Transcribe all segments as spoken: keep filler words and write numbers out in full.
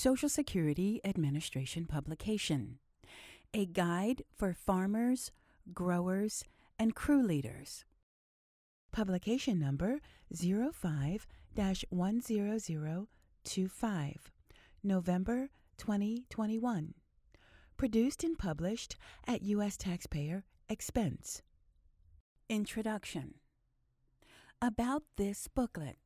Social Security Administration publication, a guide for farmers, growers, and crew leaders. Publication number zero five dash one zero zero two five, November twenty twenty-one. Produced and published at U S taxpayer expense. Introduction. About this booklet.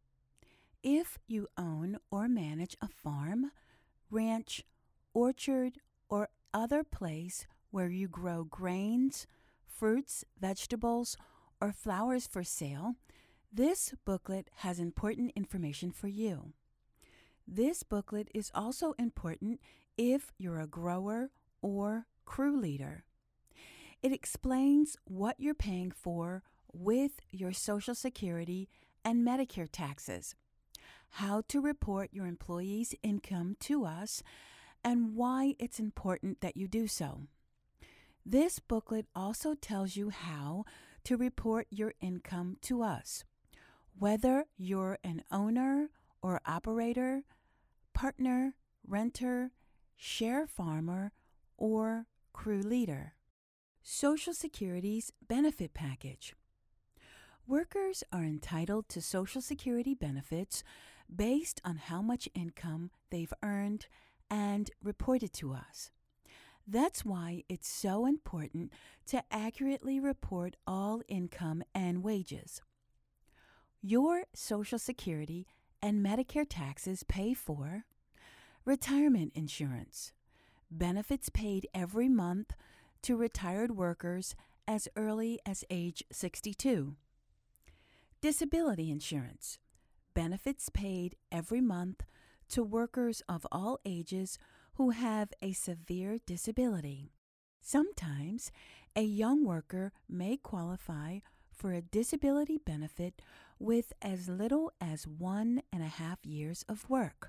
If you own or manage a farm, ranch, orchard, or other place where you grow grains, fruits, vegetables, or flowers for sale, this booklet has important information for you. This booklet is also important if you're a grower or crew leader. It explains what you're paying for with your Social Security and Medicare taxes, how to report your employees' income to us, and why it's important that you do so. This booklet also tells you how to report your income to us, whether you're an owner or operator, partner, renter, share farmer, or crew leader. Social Security's benefit package. Workers are entitled to Social Security benefits based on how much income they've earned and reported to us. That's why it's so important to accurately report all income and wages. Your Social Security and Medicare taxes pay for retirement insurance, benefits paid every month to retired workers as early as age sixty-two. Disability insurance, benefits paid every month to workers of all ages who have a severe disability. Sometimes a young worker may qualify for a disability benefit with as little as one and a half years of work.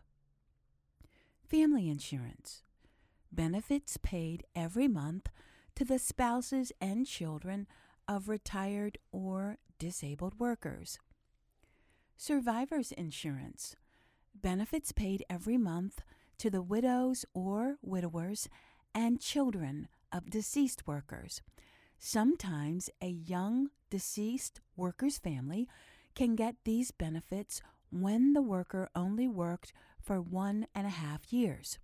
Family insurance, benefits paid every month to the spouses and children of retired or disabled workers. Survivors insurance, benefits paid every month to the widows or widowers and children of deceased workers. Sometimes a young deceased worker's family can get these benefits when the worker only worked for one and a half years.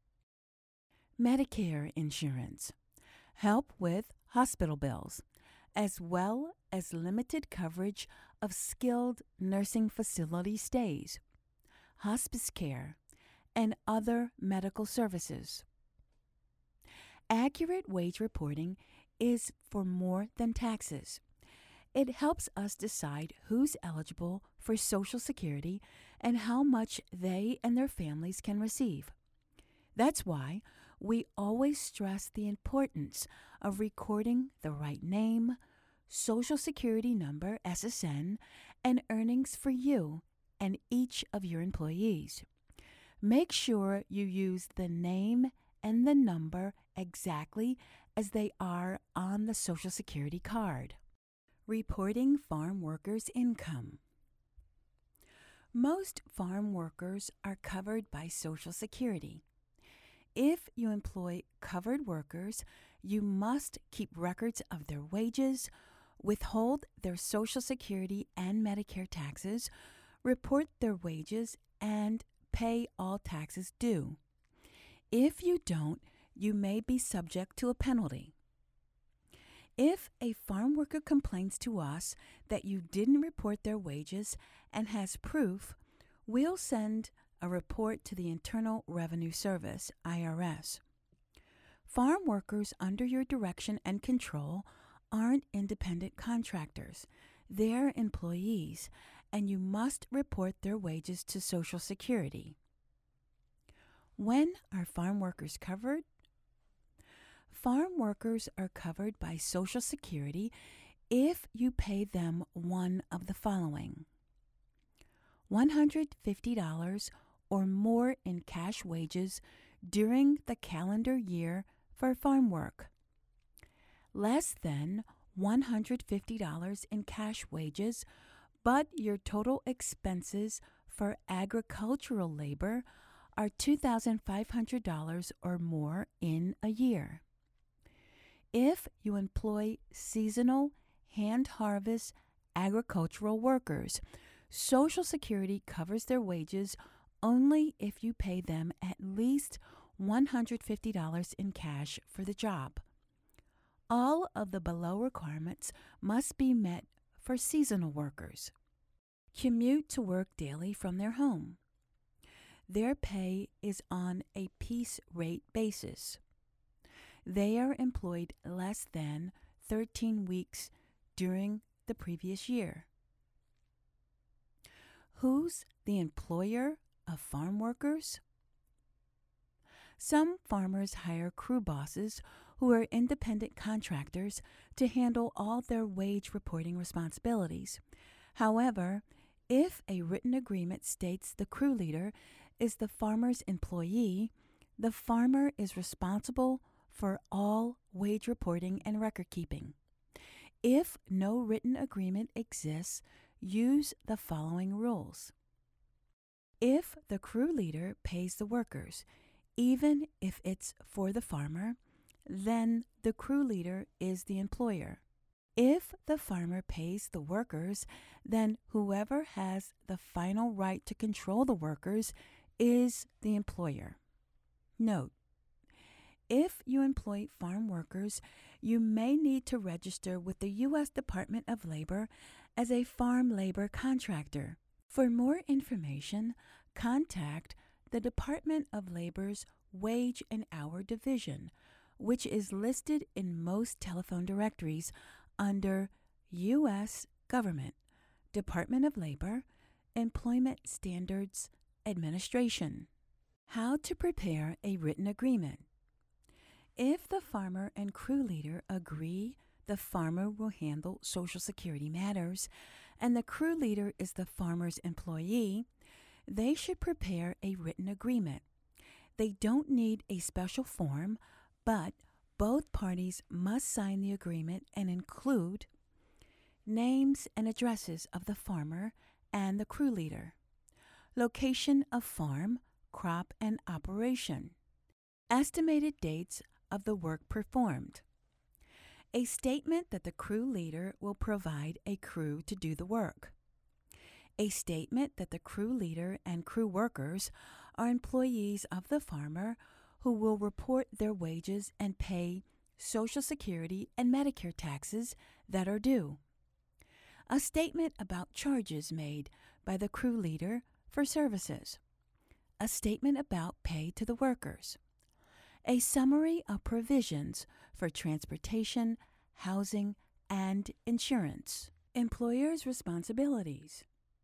Medicare insurance, help with hospital bills, as well as limited coverage of skilled nursing facility stays, hospice care, and other medical services. Accurate wage reporting is for more than taxes. It helps us decide who's eligible for Social Security and how much they and their families can receive. That's why we always stress the importance of recording the right name, Social Security number, S S N, and earnings for you and each of your employees. Make sure you use the name and the number exactly as they are on the Social Security card. Reporting farm workers' income. Most farm workers are covered by Social Security. If you employ covered workers, you must keep records of their wages, withhold their Social Security and Medicare taxes, report their wages, and pay all taxes due. If you don't, you may be subject to a penalty. If a farm worker complains to us that you didn't report their wages and has proof, we'll send a report to the Internal Revenue Service, I R S. Farm workers under your direction and control aren't independent contractors. They're employees, and you must report their wages to Social Security. When are farm workers covered? Farm workers are covered by Social Security if you pay them one of the following: one hundred fifty dollars or more in cash wages during the calendar year for farm work, less than one hundred fifty dollars in cash wages, but your total expenses for agricultural labor are two thousand five hundred dollars or more in a year. If you employ seasonal hand harvest agricultural workers, Social Security covers their wages only if you pay them at least one hundred fifty dollars in cash for the job. All of the below requirements must be met for seasonal workers. Commute to work daily from their home. Their pay is on a piece rate basis. They are employed less than thirteen weeks during the previous year. Who's the employer of farm workers? Some farmers hire crew bosses who are independent contractors to handle all their wage reporting responsibilities. However, if a written agreement states the crew leader is the farmer's employee, the farmer is responsible for all wage reporting and record keeping. If no written agreement exists, use the following rules. If the crew leader pays the workers, even if it's for the farmer, then the crew leader is the employer. If the farmer pays the workers, then whoever has the final right to control the workers is the employer. Note: if you employ farm workers, you may need to register with the U S Department of Labor as a farm labor contractor. For more information, contact the Department of Labor's Wage and Hour Division, which is listed in most telephone directories under U S Government, Department of Labor, Employment Standards Administration. How to prepare a written agreement. If the farmer and crew leader agree the farmer will handle Social Security matters and the crew leader is the farmer's employee, they should prepare a written agreement. They don't need a special form, but both parties must sign the agreement and include names and addresses of the farmer and the crew leader, location of farm, crop, and operation, estimated dates of the work performed, a statement that the crew leader will provide a crew to do the work, a statement that the crew leader and crew workers are employees of the farmer who will report their wages and pay Social Security and Medicare taxes that are due, a statement about charges made by the crew leader for services, a statement about pay to the workers, a summary of provisions for transportation, housing, and insurance. Employers' responsibilities.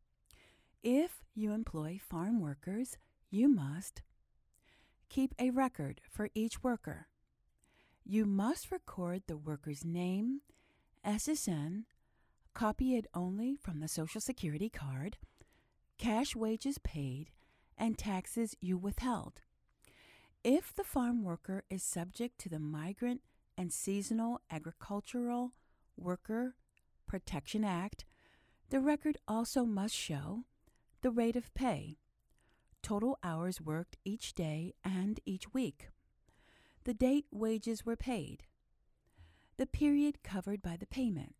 If you employ farm workers, you must keep a record for each worker. You must record the worker's name, S S N, copy it only from the Social Security card, cash wages paid, and taxes you withheld. If the farm worker is subject to the Migrant and Seasonal Agricultural Worker Protection Act, the record also must show the rate of pay, total hours worked each day and each week, the date wages were paid, the period covered by the payment.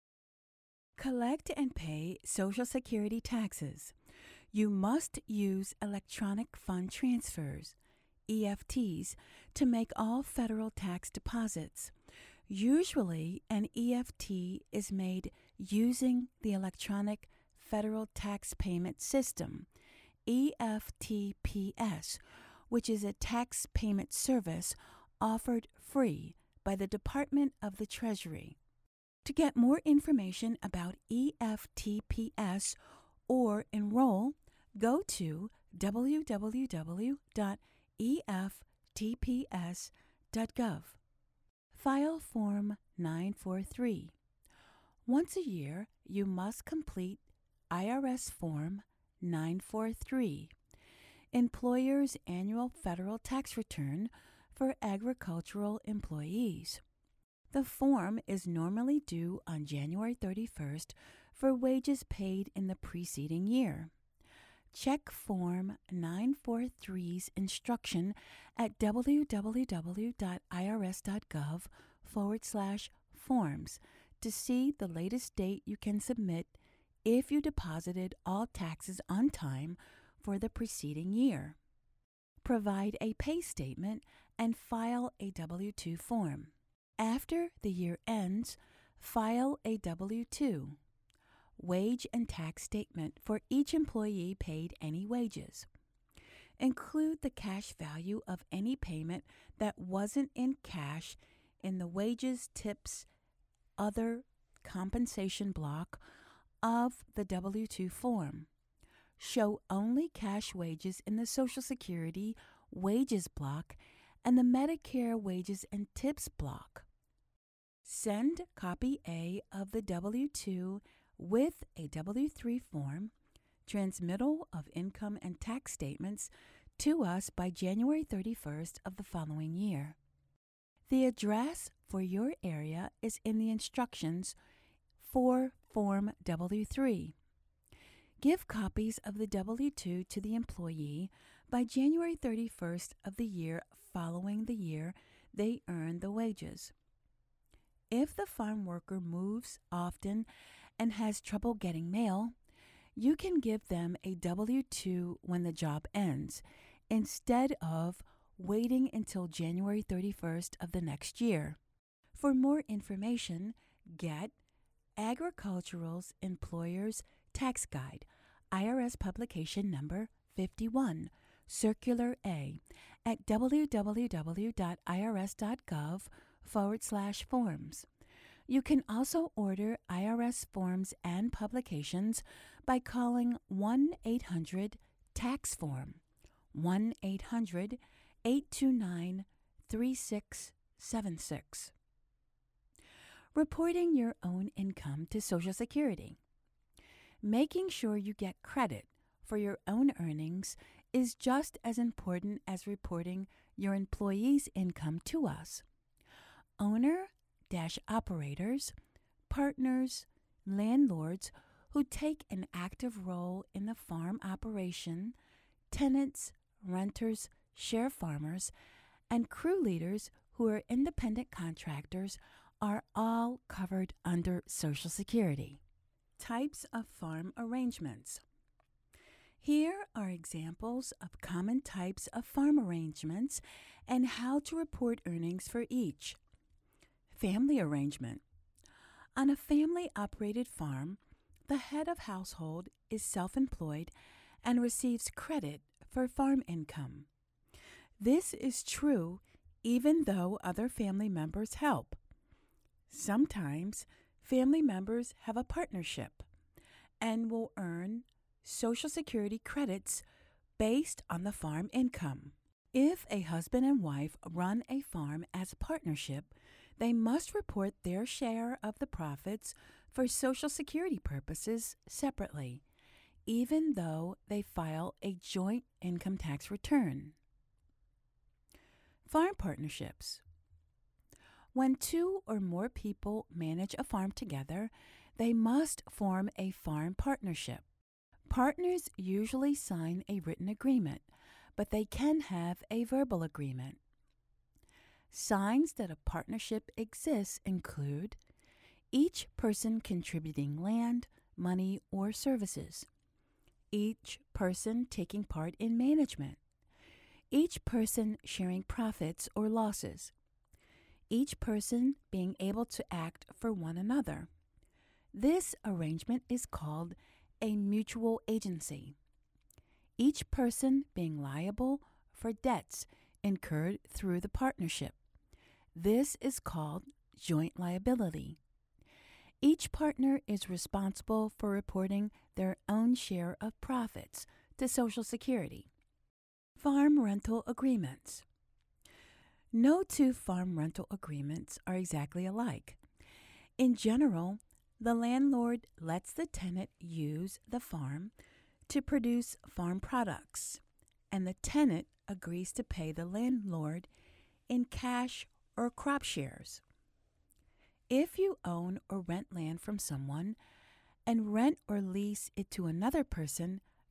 Collect and pay Social Security taxes. You must use electronic fund transfers, E F Ts, to make all federal tax deposits. Usually, an E F T is made using the Electronic Federal Tax Payment System, E F T P S, which is a tax payment service offered free by the Department of the Treasury. To get more information about E F T P S or enroll, go to w w w dot e f t p s dot gov. File Form nine forty-three. Once a year, you must complete I R S Form nine forty-three, Employer's Annual Federal Tax Return for Agricultural Employees. The form is normally due on January thirty-first for wages paid in the preceding year. Check Form nine forty-three's instruction at www.irs.gov forward slash forms to see the latest date you can submit if you deposited all taxes on time for the preceding year. Provide a pay statement and file a W two form. After the year ends, file a W two, wage and tax statement for each employee paid any wages. Include the cash value of any payment that wasn't in cash in the wages, tips, other compensation block of the W two form. Show only cash wages in the Social Security wages block and the Medicare wages and tips block. Send copy A of the W two with a W three form, transmittal of income and tax statements to us by January thirty-first of the following year. The address for your area is in the instructions for Form W three. Give copies of the W two to the employee by January thirty-first of the year following the year they earn the wages. If the farm worker moves often and has trouble getting mail, you can give them a W two when the job ends, instead of waiting until January thirty-first of the next year. For more information, get Agricultural's Employer's Tax Guide, I R S publication number fifty-one, Circular A, at www.irs.gov forward slash forms. You can also order I R S forms and publications by calling one eight hundred tax form, one eight hundred eight two nine three six seven six. Reporting your own income to Social Security. Making sure you get credit for your own earnings is just as important as reporting your employee's income to us. Owner-operators, partners, landlords who take an active role in the farm operation, tenants, renters, share farmers, and crew leaders who are independent contractors are all covered under Social Security. Types of farm arrangements. Here are examples of common types of farm arrangements and how to report earnings for each. Family arrangement. On a family-operated farm, the head of household is self-employed and receives credit for farm income. This is true even though other family members help. Sometimes family members have a partnership and will earn Social Security credits based on the farm income. If a husband and wife run a farm as a partnership, they must report their share of the profits for Social Security purposes separately, even though they file a joint income tax return. Farm partnerships. When two or more people manage a farm together, they must form a farm partnership. Partners usually sign a written agreement, but they can have a verbal agreement. Signs that a partnership exists include each person contributing land, money, or services, each person taking part in management, each person sharing profits or losses, each person being able to act for one another. This arrangement is called a mutual agency. Each person being liable for debts incurred through the partnership. This is called joint liability. Each partner is responsible for reporting their own share of profits to Social Security. Farm rental agreements. No two farm rental agreements are exactly alike. In general, the landlord lets the tenant use the farm to produce farm products, and the tenant agrees to pay the landlord in cash or crop shares. If you own or rent land from someone and rent or lease it to another person,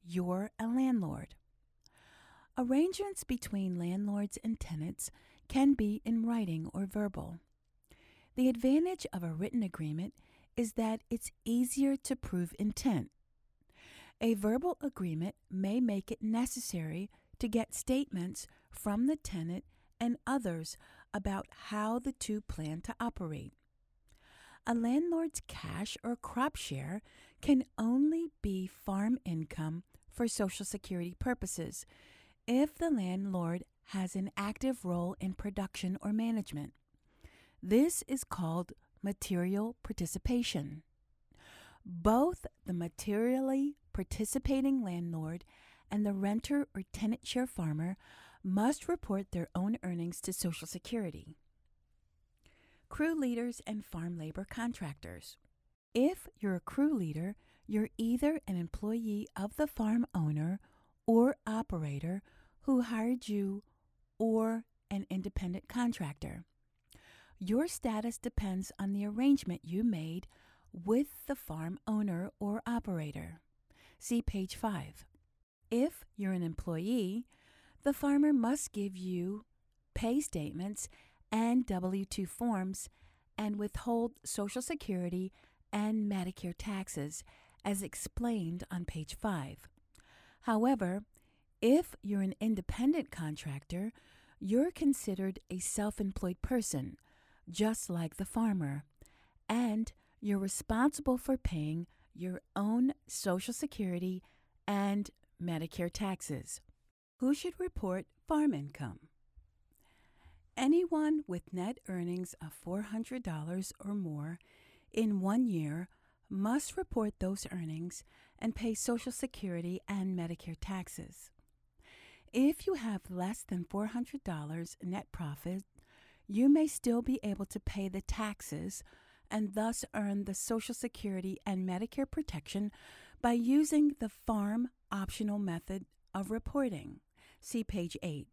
you're a landlord. Arrangements between landlords and tenants can be in writing or verbal. The advantage of a written agreement is that it's easier to prove intent. A verbal agreement may make it necessary to get statements from the tenant and others about how the two plan to operate. A landlord's cash or crop share can only be farm income for Social Security purposes if the landlord has an active role in production or management. This is called material participation. Both the materially participating landlord and the renter or tenant share farmer must report their own earnings to Social Security. Crew leaders and farm labor contractors. If you're a crew leader, you're either an employee of the farm owner or operator who hired you or an independent contractor. Your status depends on the arrangement you made with the farm owner or operator. See page five. If you're an employee, the farmer must give you pay statements and W two forms and withhold Social Security and Medicare taxes as explained on page five. However, if you're an independent contractor, you're considered a self-employed person, just like the farmer, and you're responsible for paying your own Social Security and Medicare taxes. Who should report farm income? Anyone with net earnings of four hundred dollars or more in one year must report those earnings and pay Social Security and Medicare taxes. If you have less than four hundred dollars net profit, you may still be able to pay the taxes and thus earn the Social Security and Medicare protection by using the farm optional method of reporting. See page eight.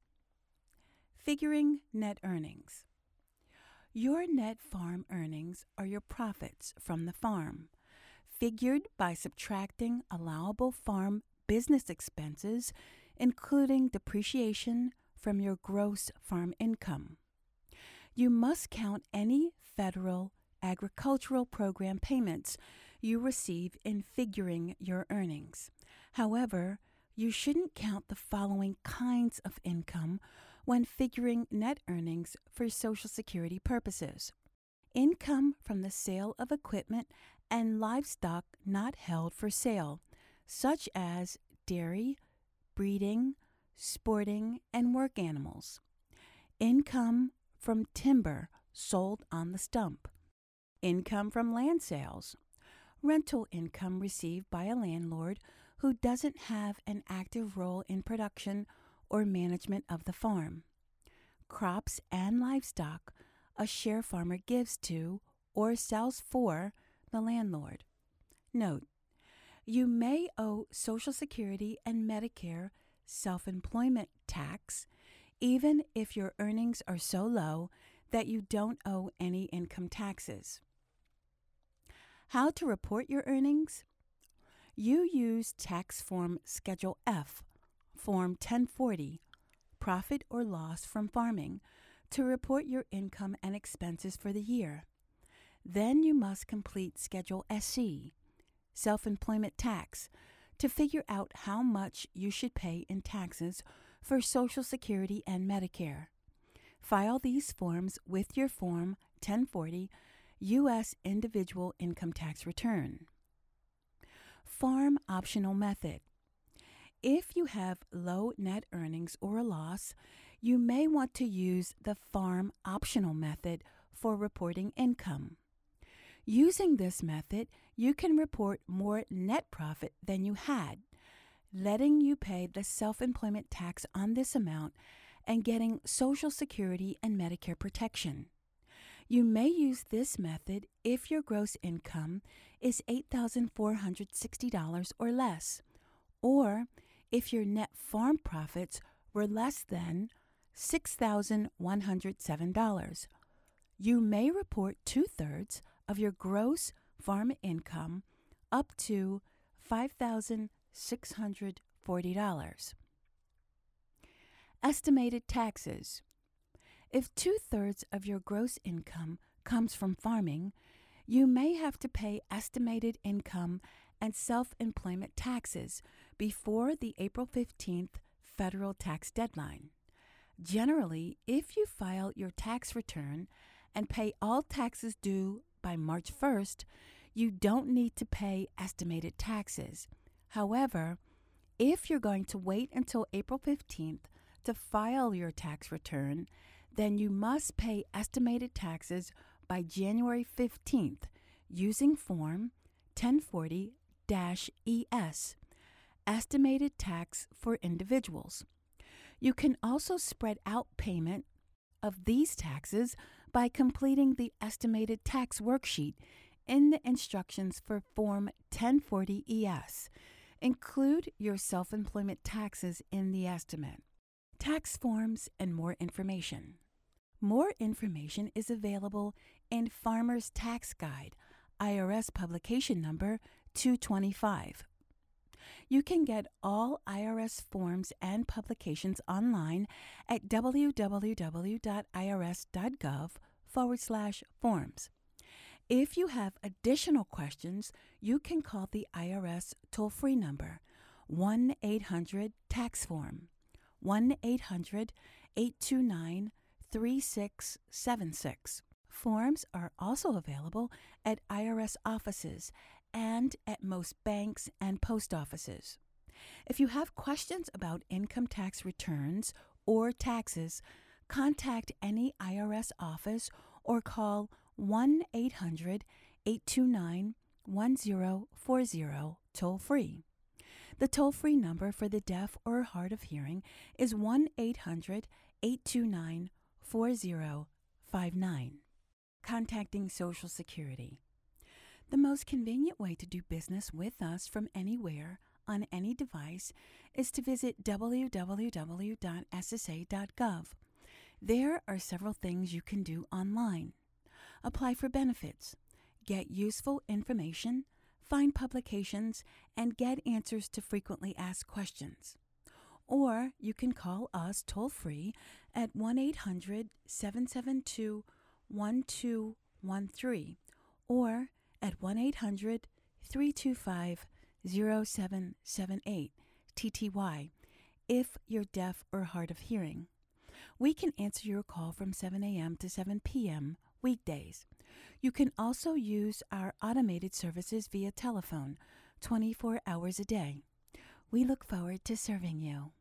Figuring net earnings. Your net farm earnings are your profits from the farm, figured by subtracting allowable farm business expenses, including depreciation, from your gross farm income. You must count any federal agricultural program payments you receive in figuring your earnings. However, you shouldn't count the following kinds of income when figuring net earnings for Social Security purposes: income from the sale of equipment and livestock not held for sale, such as dairy, breeding, sporting, and work animals; income from timber sold on the stump; income from land sales; rental income received by a landlord who doesn't have an active role in production or management of the farm; crops and livestock a share farmer gives to or sells for the landlord. Note: you may owe Social Security and Medicare self-employment tax even if your earnings are so low that you don't owe any income taxes. How to report your earnings? You use Tax Form Schedule F, Form ten forty, Profit or Loss from Farming, to report your income and expenses for the year. Then you must complete Schedule S C, Self-Employment Tax, to figure out how much you should pay in taxes for Social Security and Medicare. File these forms with your Form ten forty U S Individual Income Tax Return. Farm Optional Method. If you have low net earnings or a loss, you may want to use the Farm Optional Method for reporting income. Using this method, you can report more net profit than you had, letting you pay the self-employment tax on this amount and getting Social Security and Medicare protection. You may use this method if your gross income is eight thousand four hundred sixty dollars or less, or if your net farm profits were less than six thousand one hundred seven dollars. You may report two-thirds of your gross farm income up to five thousand six hundred forty dollars. Estimated taxes. If two-thirds of your gross income comes from farming, you may have to pay estimated income and self-employment taxes before the April fifteenth federal tax deadline. Generally, if you file your tax return and pay all taxes due by March first, you don't need to pay estimated taxes. However, if you're going to wait until April fifteenth to file your tax return, then you must pay estimated taxes by January fifteenth using Form ten forty dash E S, Estimated Tax for Individuals. You can also spread out payment of these taxes by completing the Estimated Tax Worksheet in the instructions for Form ten forty E S. Include your self-employment taxes in the estimate. Tax forms and more information. More information is available in Farmer's Tax Guide, I R S publication number two twenty-five. You can get all I R S forms and publications online at www.irs.gov forward slash forms. If you have additional questions, you can call the I R S toll-free number one eight hundred tax form, one eight hundred eight two nine three six seven six. Forms are also available at I R S offices and at most banks and post offices. If you have questions about income tax returns or taxes, contact any I R S office or call one eight hundred eight two nine one zero four zero toll-free. The toll-free number for the deaf or hard of hearing is one eight hundred eight two nine four zero five nine. Contacting Social Security. The most convenient way to do business with us from anywhere on any device is to visit w w w dot s s a dot gov. There are several things you can do online. Apply for benefits, get useful information, find publications, and get answers to frequently asked questions. Or you can call us toll-free at one eight hundred seven seven two one two one three or at one eight hundred three two five zero seven seven eight T T Y if you're deaf or hard of hearing. We can answer your call from seven a.m. to seven p.m. weekdays. You can also use our automated services via telephone twenty-four hours a day. We look forward to serving you.